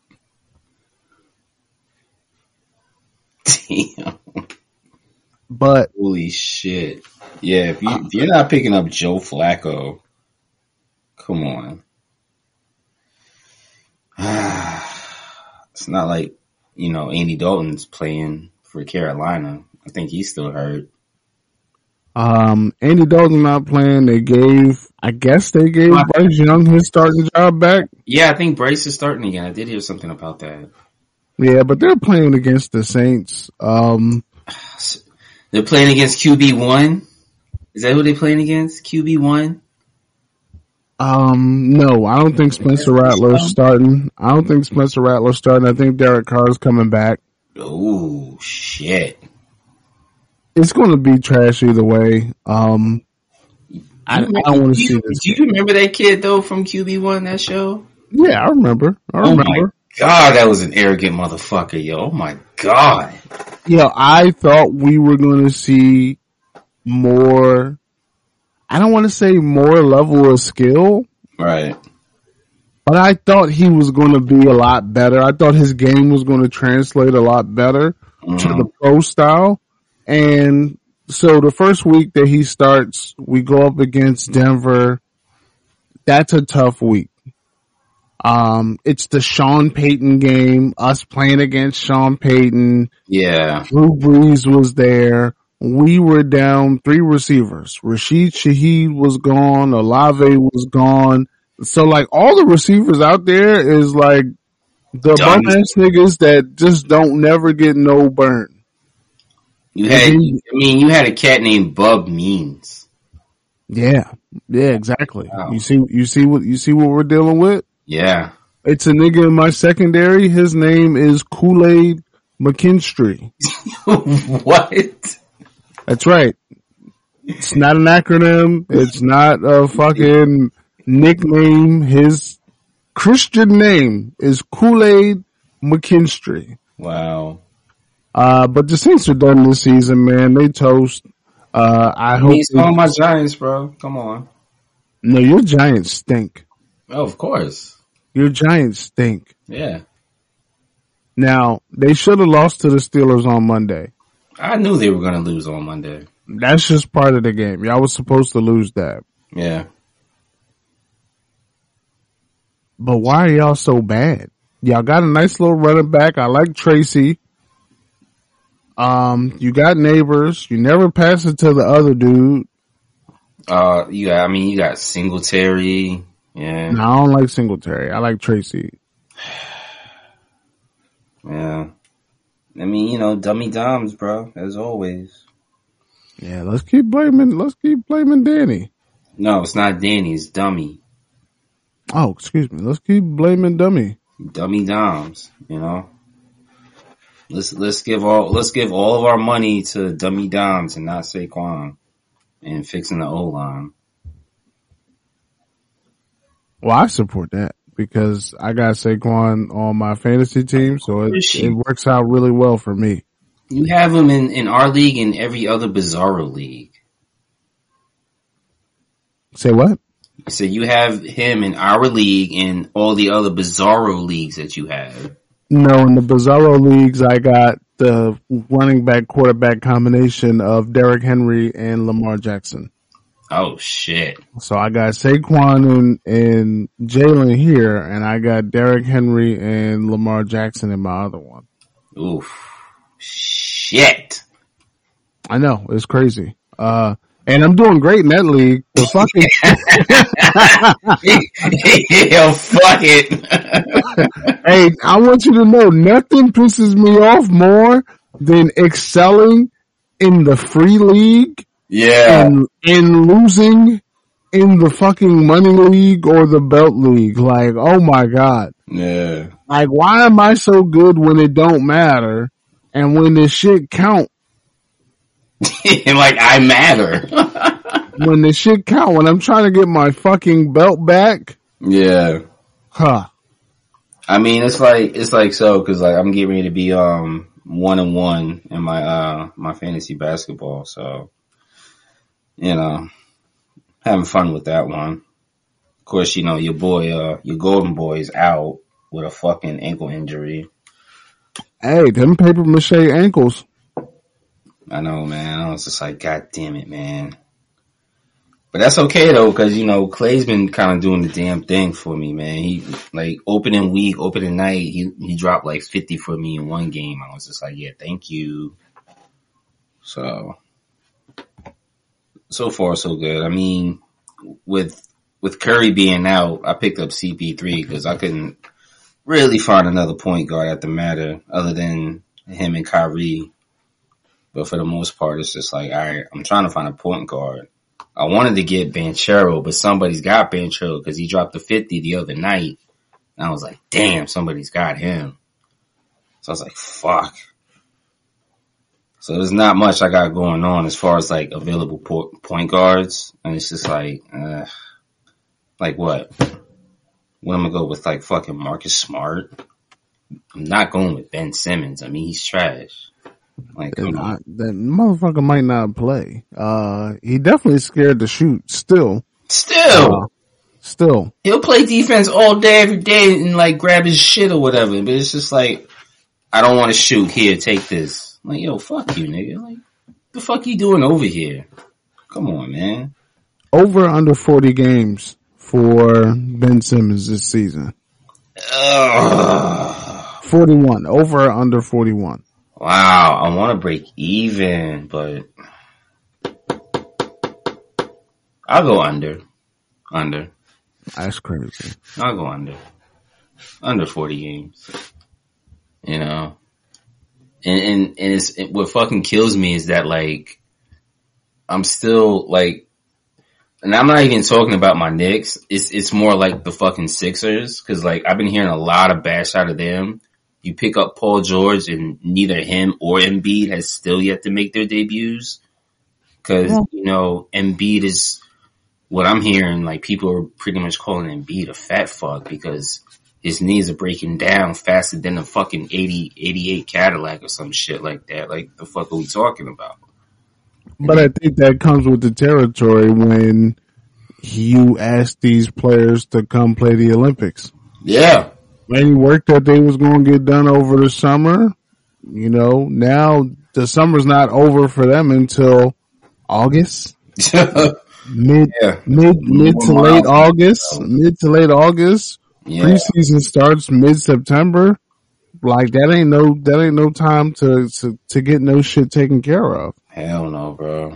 Damn.
But
Holy shit. Yeah, if, you, if you're not picking up Joe Flacco, come on. It's not like, you know, Andy Dalton's playing for Carolina. I think he's still hurt.
um, Andy Dalton not playing. They gave, I guess they gave Bryce Young his starting job back.
Yeah, I think Bryce is starting again. I did hear something about that.
Yeah, but they're playing against the Saints. Um,
They're playing against Q B one? Is that who they're playing against? Q B one?
um, no, I don't think Spencer Rattler's starting. I don't think Spencer Rattler's starting. I think Derek Carr's coming back.
Oh, shit.
It's going to be trash either way. Um, I, I don't want to see this.
Do you remember that kid, though, from Q B one, that show?
Yeah, I remember. I
Oh, my
remember.
God, that was an arrogant motherfucker, yo. Oh, my God.
Yeah, I thought we were going to see more, I don't want to say more level of skill,
Right.
but I thought he was going to be a lot better. I thought his game was going to translate a lot better
Mm-hmm.
to the pro style. And so the first week that he starts, we go up against Denver. That's a tough week. Um, it's the Sean Payton game, us playing against Sean Payton.
Yeah.
Drew Brees was there. We were down three receivers. Rashid Shaheed was gone. Olave was gone. So like all the receivers out there is like the bum ass niggas that just don't never get no burn.
You had, I mean, you had a cat named Bub Means.
Yeah. Yeah, exactly.
Wow.
You see, you see what, you see what we're dealing with?
Yeah.
It's a nigga in my secondary. His name is Kool-Aid McKinstry.
What?
That's right. It's not an acronym. It's not a fucking nickname. His Christian name is Kool-Aid McKinstry.
Wow.
Uh, but the Saints are done this season, man. They toast. Uh, I, I hope.
He's calling my Giants, bro. Come on.
No, your Giants stink.
Oh, of course.
Your Giants stink.
Yeah.
Now, they should have lost to the Steelers on Monday.
I knew they were going to lose on Monday.
That's just part of the game. Y'all was supposed to lose that.
Yeah.
But why are y'all so bad? Y'all got a nice little running back. I like Tracy. Um, you got Neighbors. You never pass it to the other dude.
Uh, you got, I mean, you got Singletary. Yeah.
No, I don't like Singletary. I like Tracy.
Yeah. I mean, you know, dummy doms, bro, as always.
Yeah, let's keep blaming, let's keep blaming Danny.
No, it's not Danny, it's dummy.
Oh, excuse me. Let's keep blaming Dummy.
Dummy doms, you know? Let's, let's give all, let's give all of our money to dummy doms and not Saquon and fixing the O-line.
Well, I support that because I got Saquon on my fantasy team, so it, it works out really well for me.
You have him in, in our league and every other Bizarro league.
Say what?
So you have him in our league and all the other Bizarro leagues that you have.
No, in the Bizarro leagues, I got the running back quarterback combination of Derrick Henry and Lamar Jackson.
Oh shit!
So I got Saquon and, and Jalen here, and I got Derrick Henry and Lamar Jackson in my other one.
Oof! Shit!
I know, it's crazy. Uh, and I'm doing great in that league. The fucking
yeah, fuck it.
Hey, I want you to know, nothing pisses me off more than excelling in the free league.
Yeah.
And, and losing in the fucking money league or the belt league. Like, oh my God.
Yeah.
Like, why am I so good when it don't matter? And when this shit count.
And like, I matter.
When the shit count, when I'm trying to get my fucking belt back.
Yeah.
Huh.
I mean, it's like, it's like so, cause like, I'm getting ready to be, um, one and one in my, uh, my fantasy basketball. So. You know, having fun with that one. Of course, you know, your boy, uh, your golden boy is out with a fucking ankle injury.
Hey, them paper mache ankles.
I know, man. I was just like, God damn it, man. But that's okay though, cause you know, Clay's been kind of doing the damn thing for me, man. He, like, opening week, opening night, he, he dropped like fifty for me in one game. I was just like, yeah, thank you. So. So far, so good. I mean, with with Curry being out, I picked up C P three because I couldn't really find another point guard at the matter other than him and Kyrie. But for the most part, it's just like, all right, I'm trying to find a point guard. I wanted to get Banchero, but somebody's got Banchero because he dropped the fifty the other night. And I was like, damn, somebody's got him. So I was like, fuck. So there's not much I got going on as far as like available po- point guards. And it's just like, uh, like what? What am I gonna go with, like fucking Marcus Smart? I'm not going with Ben Simmons. I mean, he's trash. Like, come on.
That motherfucker might not play. Uh, he definitely scared to shoot still.
Still.
Uh, still.
He'll play defense all day, every day and like grab his shit or whatever. But it's just like, I don't want to shoot. Here, take this. Like, yo, fuck you, nigga. Like, the fuck you doing over here? Come on, man.
Over under forty games for Ben Simmons this season.
Ugh.
forty-one. Over or under forty-one.
Wow, I want to break even, but I'll go under. Under.
That's crazy.
I'll go under. Under forty games. You know? And, and, and it's, it, what fucking kills me is that, like, I'm still, like, and I'm not even talking about my Knicks. It's, it's more like the fucking Sixers. Cause, like, I've been hearing a lot of bash out of them. You pick up Paul George and neither him or Embiid has still yet to make their debuts. Cause, yeah. you know, Embiid is, what I'm hearing, like, people are pretty much calling Embiid a fat fuck because his knees are breaking down faster than a fucking eighty, eighty-eight Cadillac or some shit like that. Like, the fuck are we talking about?
But I think that comes with the territory when you ask these players to come play the Olympics.
Yeah.
Any work that they was going to get done over the summer, you know, now the summer's not over for them until August. mid,
yeah.
mid, mid to late August, mid to late August. Yeah. Preseason starts mid-September. Like, that ain't no, that ain't no time to, to, to get no shit taken care of.
Hell no, bro.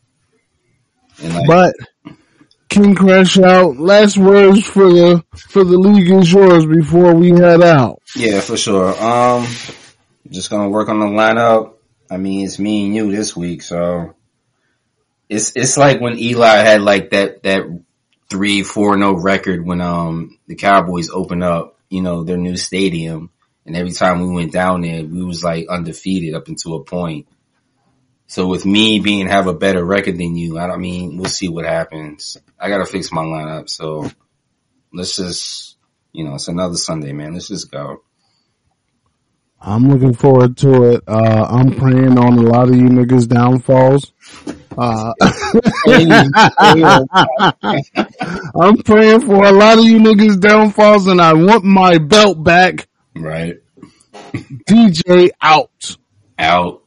Like, but King Crash Out, last words for the for the league is yours before we head out.
Yeah, for sure. Um, just gonna work on the lineup. I mean, it's me and you this week, so it's it's like when Eli had like that that three four no record when um the Cowboys opened up, you know, their new stadium, and every time we went down there, we was like undefeated up until a point. So with me being have a better record than you, I don't mean, we'll see what happens. I gotta fix my lineup. So let's just, you know, it's another Sunday, man. Let's just go.
I'm looking forward to it. Uh, I'm praying on a lot of you niggas downfalls. Uh, I'm praying for a lot of you niggas downfalls and I want my belt back.
Right.
D J out.
Out.